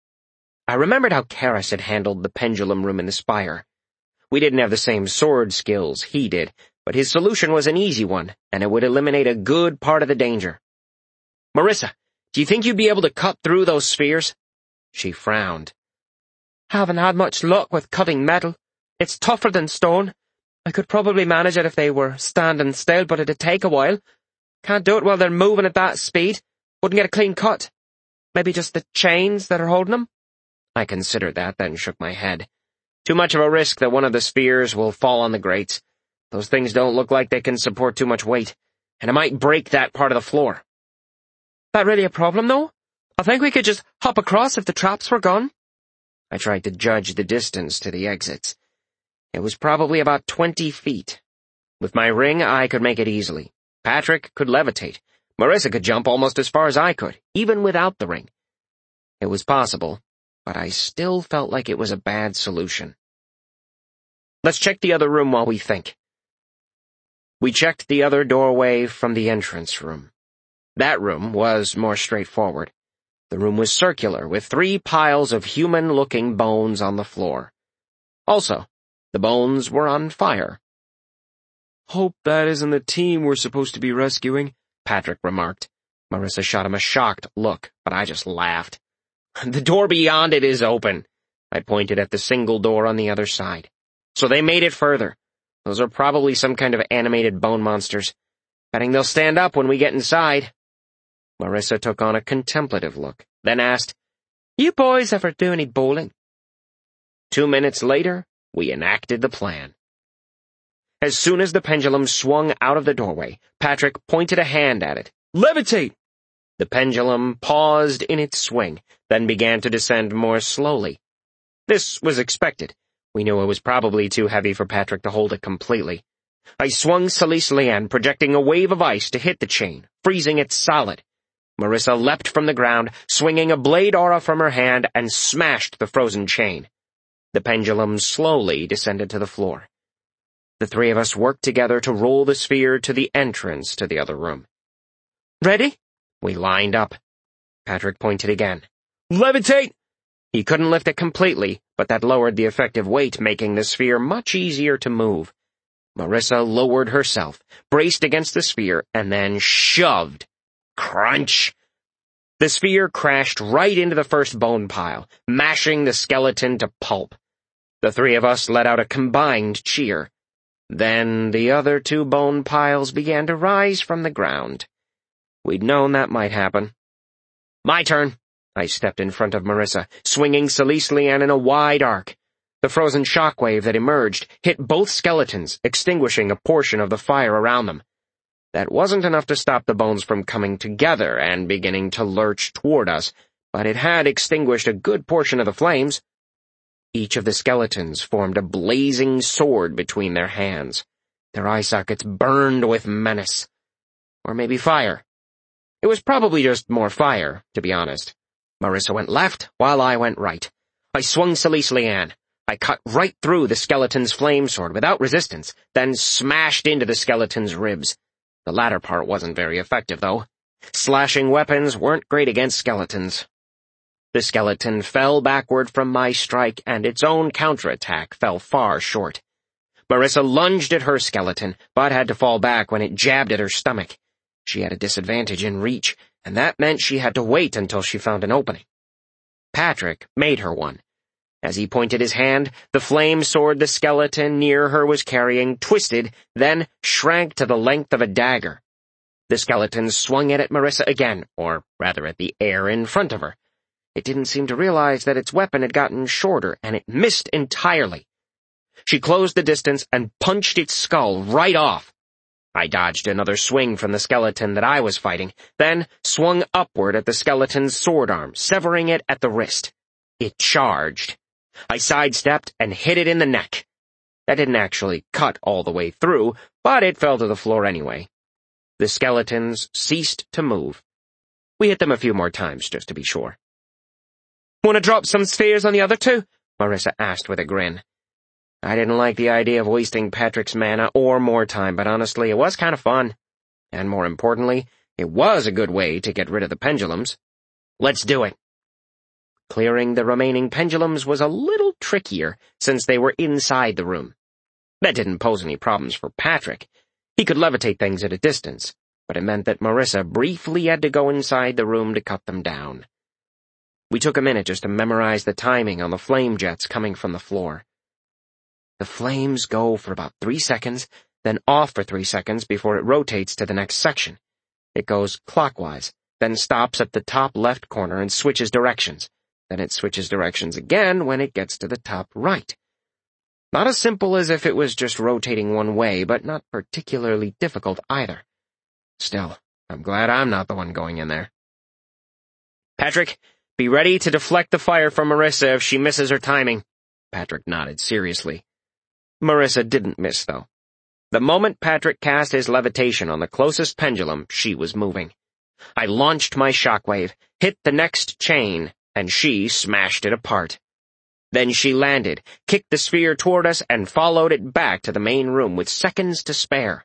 I remembered how Karis had handled the pendulum room in the spire. We didn't have the same sword skills he did, but his solution was an easy one, and it would eliminate a good part of the danger. Marissa, do you think you'd be able to cut through those spheres? She frowned. Haven't had much luck with cutting metal. It's tougher than stone. I could probably manage it if they were standing still, but it'd take a while. Can't do it while they're moving at that speed. Wouldn't get a clean cut. Maybe just the chains that are holding them? I considered that, then shook my head. Too much of a risk that one of the spheres will fall on the grates. Those things don't look like they can support too much weight, and it might break that part of the floor. That really a problem, though? I think we could just hop across if the traps were gone. I tried to judge the distance to the exits. It was probably about twenty feet. With my ring, I could make it easily. Patrick could levitate. Marissa could jump almost as far as I could, even without the ring. It was possible, but I still felt like it was a bad solution. Let's check the other room while we think. We checked the other doorway from the entrance room. That room was more straightforward. The room was circular, with three piles of human-looking bones on the floor. Also, the bones were on fire. Hope that isn't the team we're supposed to be rescuing, Patrick remarked. Marissa shot him a shocked look, but I just laughed. The door beyond it is open. I pointed at the single door on the other side. So they made it further. Those are probably some kind of animated bone monsters. Betting they'll stand up when we get inside. Marissa took on a contemplative look, then asked, You boys ever do any bowling? Two minutes later, we enacted the plan. As soon as the pendulum swung out of the doorway, Patrick pointed a hand at it. Levitate! The pendulum paused in its swing, then began to descend more slowly. This was expected. We knew it was probably too heavy for Patrick to hold it completely. I swung Salice Liane, projecting a wave of ice to hit the chain, freezing it solid. Marissa leapt from the ground, swinging a blade aura from her hand, and smashed the frozen chain. The pendulum slowly descended to the floor. The three of us worked together to roll the sphere to the entrance to the other room. Ready? We lined up. Patrick pointed again. Levitate! He couldn't lift it completely, but that lowered the effective weight, making the sphere much easier to move. Marissa lowered herself, braced against the sphere, and then shoved. Crunch! The sphere crashed right into the first bone pile, mashing the skeleton to pulp. The three of us let out a combined cheer. Then the other two bone piles began to rise from the ground. We'd known that might happen. My turn. I stepped in front of Marissa, swinging Celise Leanne in a wide arc. The frozen shockwave that emerged hit both skeletons, extinguishing a portion of the fire around them. That wasn't enough to stop the bones from coming together and beginning to lurch toward us, but it had extinguished a good portion of the flames. Each of the skeletons formed a blazing sword between their hands. Their eye sockets burned with menace. Or maybe fire. It was probably just more fire, to be honest. Marissa went left, while I went right. I swung Celise Leanne. I cut right through the skeleton's flame sword without resistance, then smashed into the skeleton's ribs. The latter part wasn't very effective, though. Slashing weapons weren't great against skeletons. The skeleton fell backward from my strike, and its own counterattack fell far short. Marissa lunged at her skeleton, but had to fall back when it jabbed at her stomach. She had a disadvantage in reach, and that meant she had to wait until she found an opening. Patrick made her one. As he pointed his hand, the flame sword the skeleton near her was carrying twisted, then shrank to the length of a dagger. The skeleton swung it at Marissa again, or rather at the air in front of her. It didn't seem to realize that its weapon had gotten shorter, and it missed entirely. She closed the distance and punched its skull right off. I dodged another swing from the skeleton that I was fighting, then swung upward at the skeleton's sword arm, severing it at the wrist. It charged. I sidestepped and hit it in the neck. That didn't actually cut all the way through, but it fell to the floor anyway. The skeletons ceased to move. We hit them a few more times, just to be sure. "Want to drop some spheres on the other two?" Marissa asked with a grin. I didn't like the idea of wasting Patrick's mana or more time, but honestly, it was kind of fun. And more importantly, it was a good way to get rid of the pendulums. Let's do it. Clearing the remaining pendulums was a little trickier, since they were inside the room. That didn't pose any problems for Patrick. He could levitate things at a distance, but it meant that Marissa briefly had to go inside the room to cut them down. We took a minute just to memorize the timing on the flame jets coming from the floor. The flames go for about three seconds, then off for three seconds before it rotates to the next section. It goes clockwise, then stops at the top left corner and switches directions. Then it switches directions again when it gets to the top right. Not as simple as if it was just rotating one way, but not particularly difficult either. Still, I'm glad I'm not the one going in there. "Patrick, be ready to deflect the fire from Marissa if she misses her timing." Patrick nodded seriously. Marissa didn't miss, though. The moment Patrick cast his levitation on the closest pendulum, she was moving. I launched my shockwave, hit the next chain, and she smashed it apart. Then she landed, kicked the sphere toward us, and followed it back to the main room with seconds to spare.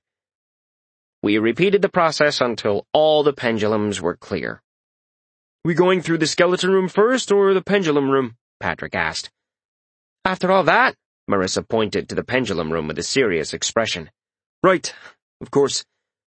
We repeated the process until all the pendulums were clear. "We going through the skeleton room first, or the pendulum room?" Patrick asked. "After all that," Marissa pointed to the pendulum room with a serious expression. "Right, of course."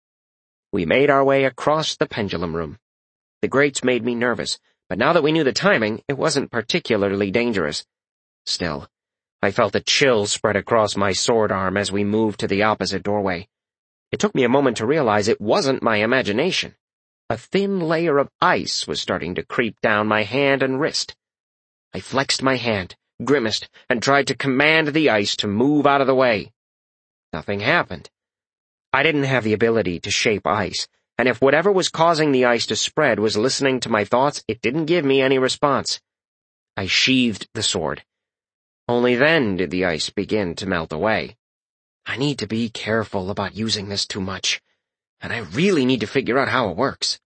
We made our way across the pendulum room. The grates made me nervous, but now that we knew the timing, it wasn't particularly dangerous. Still, I felt a chill spread across my sword arm as we moved to the opposite doorway. It took me a moment to realize it wasn't my imagination. A thin layer of ice was starting to creep down my hand and wrist. I flexed my hand, grimaced, and tried to command the ice to move out of the way. Nothing happened. I didn't have the ability to shape ice, and if whatever was causing the ice to spread was listening to my thoughts, it didn't give me any response. I sheathed the sword. Only then did the ice begin to melt away. I need to be careful about using this too much, and I really need to figure out how it works.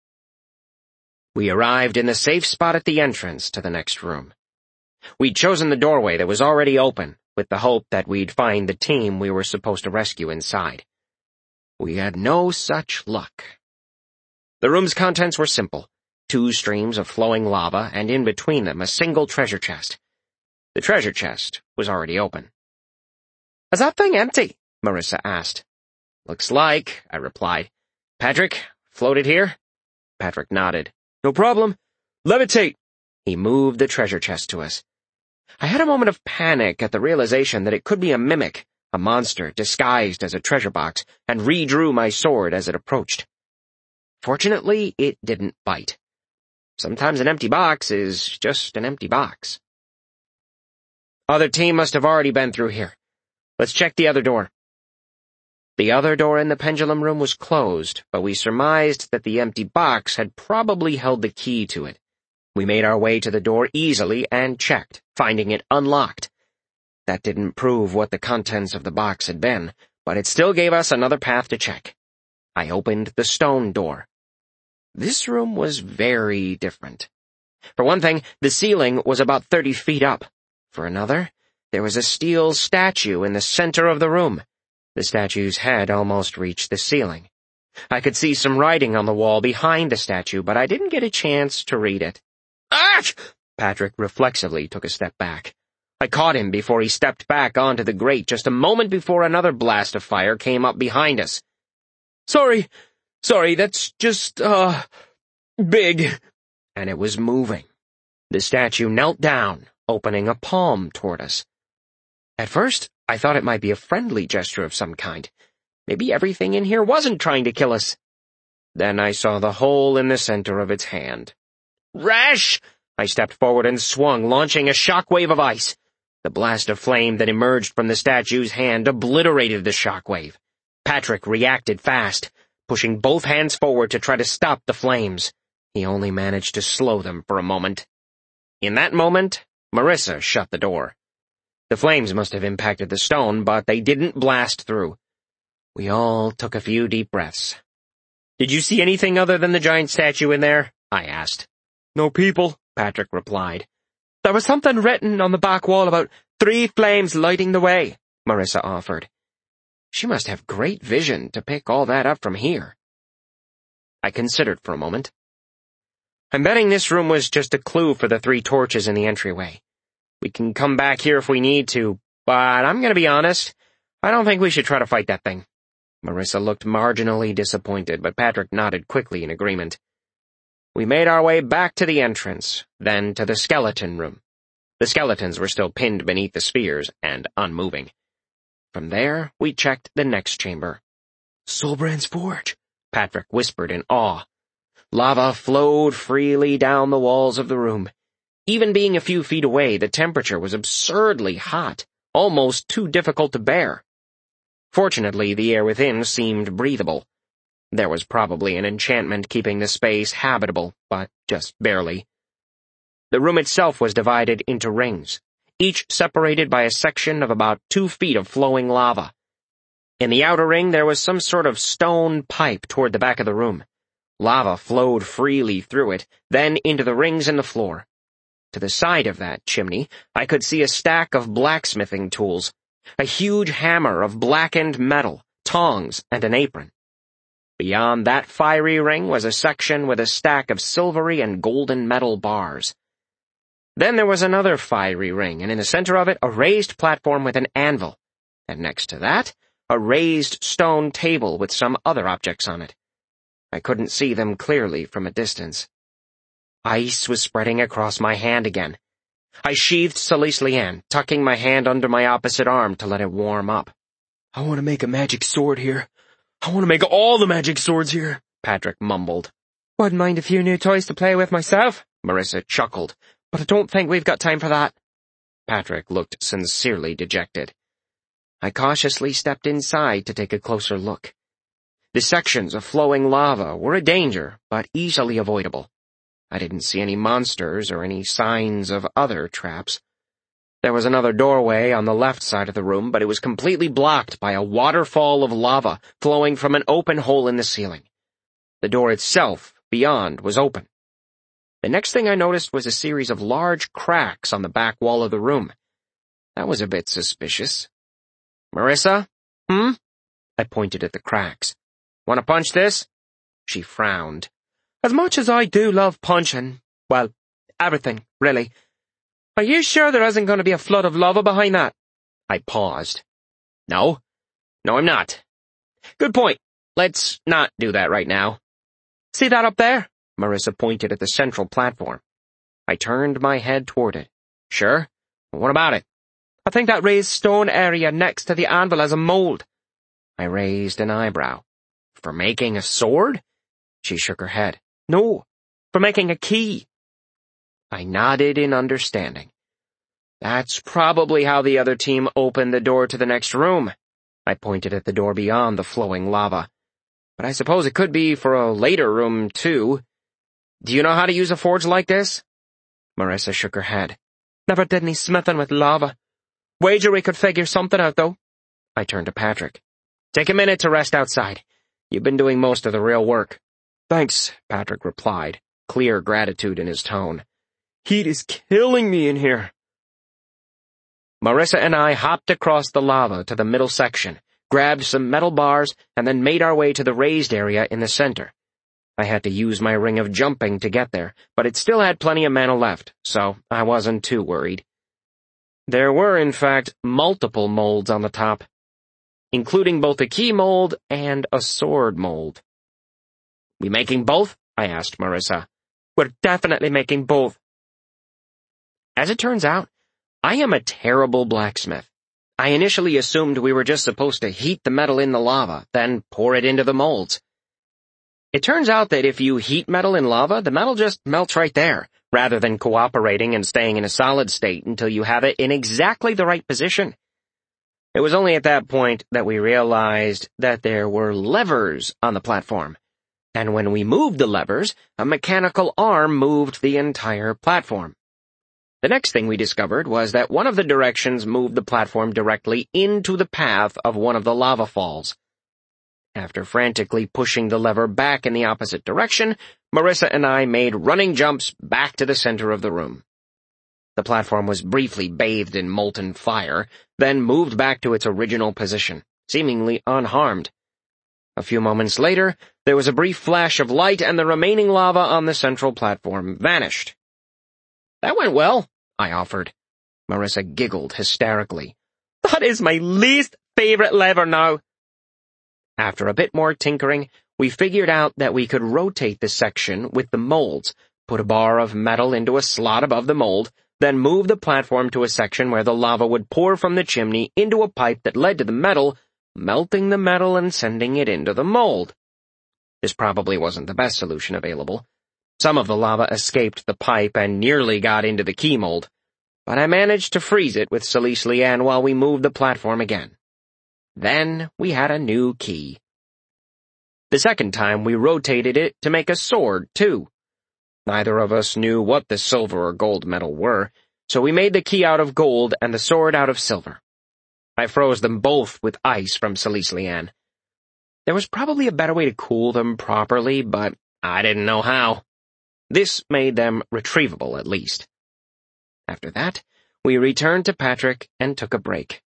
We arrived in the safe spot at the entrance to the next room. We'd chosen the doorway that was already open, with the hope that we'd find the team we were supposed to rescue inside. We had no such luck. The room's contents were simple. Two streams of flowing lava, and in between them a single treasure chest. The treasure chest was already open. "Is that thing empty?" Marissa asked. "Looks like," I replied. "Patrick, floated here?" Patrick nodded. No problem. Levitate! He moved the treasure chest to us. I had a moment of panic at the realization that it could be a mimic, a monster disguised as a treasure box, and redrew my sword as it approached. Fortunately, it didn't bite. Sometimes an empty box is just an empty box. Other team must have already been through here. Let's check the other door. The other door in the pendulum room was closed, but we surmised that the empty box had probably held the key to it. We made our way to the door easily and checked, finding it unlocked. That didn't prove what the contents of the box had been, but it still gave us another path to check. I opened the stone door. This room was very different. For one thing, the ceiling was about thirty feet up. For another, there was a steel statue in the center of the room. The statue's head almost reached the ceiling. I could see some writing on the wall behind the statue, but I didn't get a chance to read it. "Ach!" Patrick reflexively took a step back. I caught him before he stepped back onto the grate just a moment before another blast of fire came up behind us. Sorry, sorry, that's just, uh, big. And it was moving. The statue knelt down, opening a palm toward us. At first, I thought it might be a friendly gesture of some kind. Maybe everything in here wasn't trying to kill us. Then I saw the hole in the center of its hand. "Rash!" I stepped forward and swung, launching a shockwave of ice. The blast of flame that emerged from the statue's hand obliterated the shockwave. Patrick reacted fast, pushing both hands forward to try to stop the flames. He only managed to slow them for a moment. In that moment, Marissa shut the door. The flames must have impacted the stone, but they didn't blast through. We all took a few deep breaths. "Did you see anything other than the giant statue in there?" I asked. "No people," Patrick replied. "There was something written on the back wall about three flames lighting the way," Marissa offered. She must have great vision to pick all that up from here. I considered for a moment. I'm betting this room was just a clue for the three torches in the entryway. We can come back here if we need to, but I'm going to be honest, I don't think we should try to fight that thing. Marissa looked marginally disappointed, but Patrick nodded quickly in agreement. We made our way back to the entrance, then to the skeleton room. The skeletons were still pinned beneath the spheres and unmoving. From there, we checked the next chamber. "Solbrand's forge," Patrick whispered in awe. Lava flowed freely down the walls of the room. Even being a few feet away, the temperature was absurdly hot, almost too difficult to bear. Fortunately, the air within seemed breathable. There was probably an enchantment keeping the space habitable, but just barely. The room itself was divided into rings, each separated by a section of about two feet of flowing lava. In the outer ring, there was some sort of stone pipe toward the back of the room. Lava flowed freely through it, then into the rings in the floor. To the side of that chimney, I could see a stack of blacksmithing tools, a huge hammer of blackened metal, tongs, and an apron. Beyond that fiery ring was a section with a stack of silvery and golden metal bars. Then there was another fiery ring, and in the center of it, a raised platform with an anvil, and next to that, a raised stone table with some other objects on it. I couldn't see them clearly from a distance. Ice was spreading across my hand again. I sheathed Salice Liane, tucking my hand under my opposite arm to let it warm up. "I want to make a magic sword here. I want to make all the magic swords here," Patrick mumbled. "Wouldn't mind a few new toys to play with myself," Marissa chuckled. "but I don't think we've got time for that." Patrick looked sincerely dejected. I cautiously stepped inside to take a closer look. The sections of flowing lava were a danger, but easily avoidable. I didn't see any monsters or any signs of other traps. There was another doorway on the left side of the room, but it was completely blocked by a waterfall of lava flowing from an open hole in the ceiling. The door itself, beyond, was open. The next thing I noticed was a series of large cracks on the back wall of the room. That was a bit suspicious. "Marissa? Hmm?" I pointed at the cracks. "Want to punch this?" She frowned. "As much as I do love punching, well, everything, really. Are you sure there isn't going to be a flood of lava behind that?" I paused. No. No, I'm not. Good point. Let's not do that right now. "See that up there?" Marissa pointed at the central platform. I turned my head toward it. Sure? What about it? I think that raised stone area next to the anvil has a mold. I raised an eyebrow. For making a sword? She shook her head. No, for making a key. I nodded in understanding. That's probably how the other team opened the door to the next room. I pointed at the door beyond the flowing lava. But I suppose it could be for a later room, too. Do you know how to use a forge like this? Marissa shook her head. Never did any smithing with lava. Wager we could figure something out, though. I turned to Patrick. Take a minute to rest outside. You've been doing most of the real work. Thanks, Patrick replied, clear gratitude in his tone. Heat is killing me in here. Marissa and I hopped across the lava to the middle section, grabbed some metal bars, and then made our way to the raised area in the center. I had to use my ring of jumping to get there, but it still had plenty of mana left, so I wasn't too worried. There were, in fact, multiple molds on the top, including both a key mold and a sword mold. We making both? I asked Marissa. We're definitely making both. As it turns out, I am a terrible blacksmith. I initially assumed we were just supposed to heat the metal in the lava, then pour it into the molds. It turns out that if you heat metal in lava, the metal just melts right there, rather than cooperating and staying in a solid state until you have it in exactly the right position. It was only at that point that we realized that there were levers on the platform, and when we moved the levers, a mechanical arm moved the entire platform. The next thing we discovered was that one of the directions moved the platform directly into the path of one of the lava falls. After frantically pushing the lever back in the opposite direction, Marissa and I made running jumps back to the center of the room. The platform was briefly bathed in molten fire, then moved back to its original position, seemingly unharmed. A few moments later, there was a brief flash of light and the remaining lava on the central platform vanished. That went well, I offered. Marissa giggled hysterically. That is my least favorite lever now. After a bit more tinkering, we figured out that we could rotate the section with the molds, put a bar of metal into a slot above the mold, then move the platform to a section where the lava would pour from the chimney into a pipe that led to the metal, melting the metal and sending it into the mold. This probably wasn't the best solution available. Some of the lava escaped the pipe and nearly got into the key mold, but I managed to freeze it with Silice Liane while we moved the platform again. Then we had a new key. The second time we rotated it to make a sword, too. Neither of us knew what the silver or gold metal were, so we made the key out of gold and the sword out of silver. I froze them both with ice from Silice Liane. There was probably a better way to cool them properly, but I didn't know how. This made them retrievable, at least. After that, we returned to Patrick and took a break.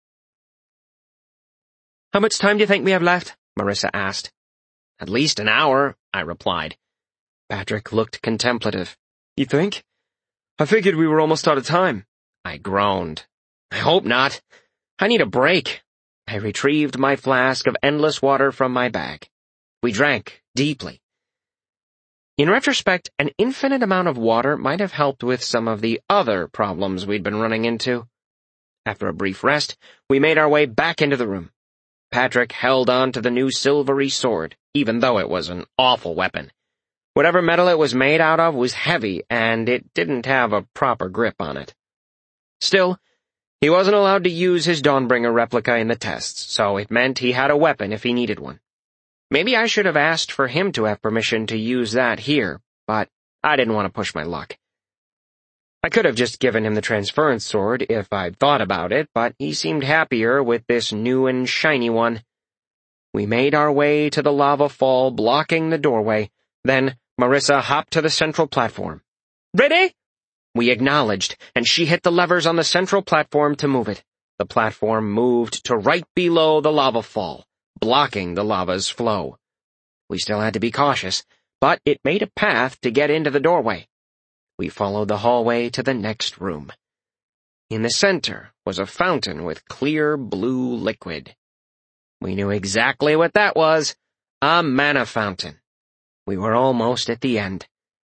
How much time do you think we have left? Marissa asked. At least an hour, I replied. Patrick looked contemplative. You think? I figured we were almost out of time. I groaned. I hope not. I need a break. I retrieved my flask of endless water from my bag. We drank deeply. In retrospect, an infinite amount of water might have helped with some of the other problems we'd been running into. After a brief rest, we made our way back into the room. Patrick held on to the new silvery sword, even though it was an awful weapon. Whatever metal it was made out of was heavy, and it didn't have a proper grip on it. Still, he wasn't allowed to use his Dawnbringer replica in the tests, so it meant he had a weapon if he needed one. Maybe I should have asked for him to have permission to use that here, but I didn't want to push my luck. I could have just given him the transference sword if I'd thought about it, but he seemed happier with this new and shiny one. We made our way to the lava fall, blocking the doorway. Then Marissa hopped to the central platform. Ready? We acknowledged, and she hit the levers on the central platform to move it. The platform moved to right below the lava fall, blocking the lava's flow. We still had to be cautious, but it made a path to get into the doorway. We followed the hallway to the next room. In the center was a fountain with clear blue liquid. We knew exactly what that was, a mana fountain. We were almost at the end.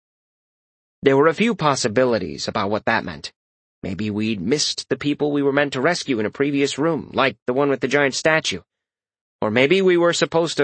There were a few possibilities about what that meant. Maybe we'd missed the people we were meant to rescue in a previous room, like the one with the giant statue. Or maybe we were supposed to